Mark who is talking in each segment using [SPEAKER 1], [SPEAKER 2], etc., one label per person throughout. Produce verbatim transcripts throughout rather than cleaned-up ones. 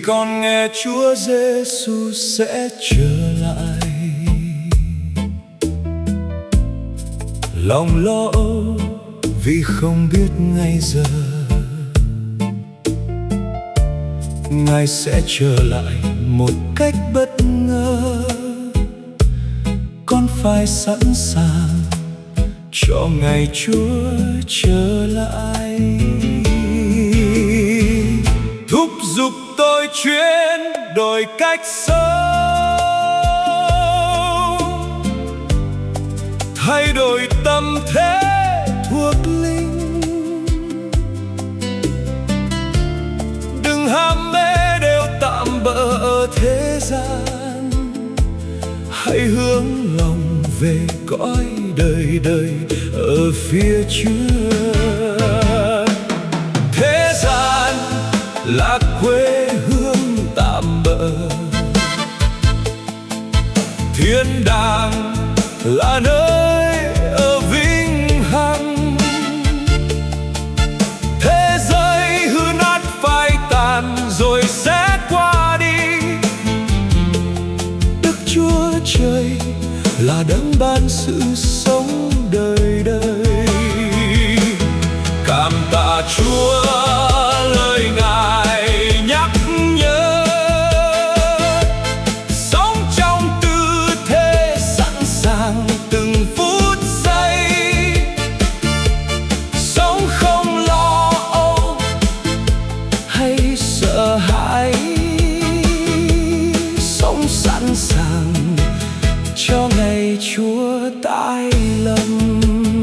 [SPEAKER 1] con nghe Chúa Giêsu sẽ trở lại. Lòng lo âu vì không biết ngày giờ, Ngài sẽ trở lại một cách bất ngờ. Con phải sẵn sàng cho ngày Chúa trở lại. Thúc giục tôi chuyển đổi cách sống, thay đổi tâm thế thuộc linh. Đừng ham mê đều tạm bợ ở thế gian, hãy hướng lòng về cõi đời đời ở phía trước. Thế gian là quê hương tạm bợ, thiên đàng là nơi ở vĩnh hằng. Thế giới hư nát phai tàn rồi sẽ qua đi. Đức Chúa Trời là đấng ban sự sống đời đời. Cảm tạ Chúa lời Ngài nhắc nhớ, sống trong tư thế sẵn sàng từng phút giây, sống không lo âu hay sợ hãi, sống sẵn sàng cho ngày Chúa tái lâm.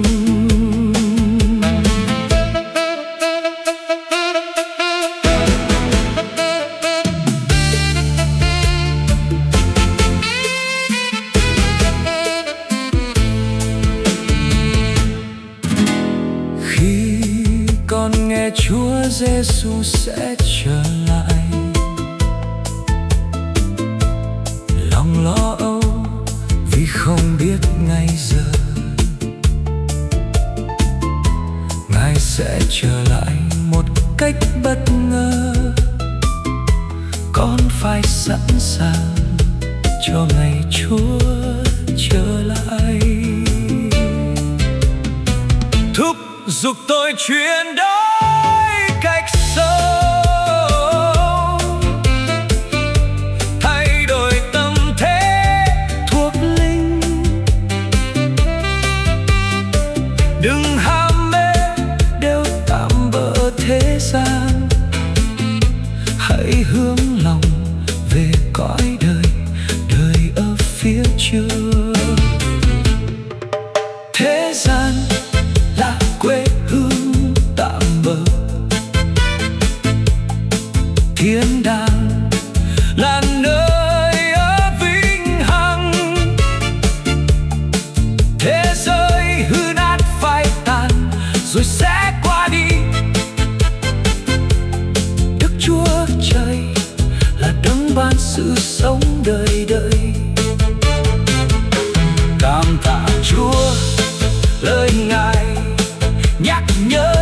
[SPEAKER 1] Khi con nghe Chúa Giêsu sẽ trở lại, lòng lo âu vì không biết ngày giờ, Ngài sẽ trở lại một cách bất ngờ. Con phải sẵn sàng cho ngày Chúa trở lại. Thúc giục tôi chuyển đổi cách sống, thay đổi tâm thế thuộc linh. Đừng ham mê đều tạm bợ thế gian, hãy hướng lòng về cõi đời đời ở phía trước. Thế gian là quê hương tạm bợ, thiên đàng là nơi ở vĩnh hằng. Thế giới hư nát phai tàn rồi sẽ qua đi. Đức Chúa Trời là đấng ban sự sống đời đời. Cảm tạ Chúa lời Ngài nhắc nhớ,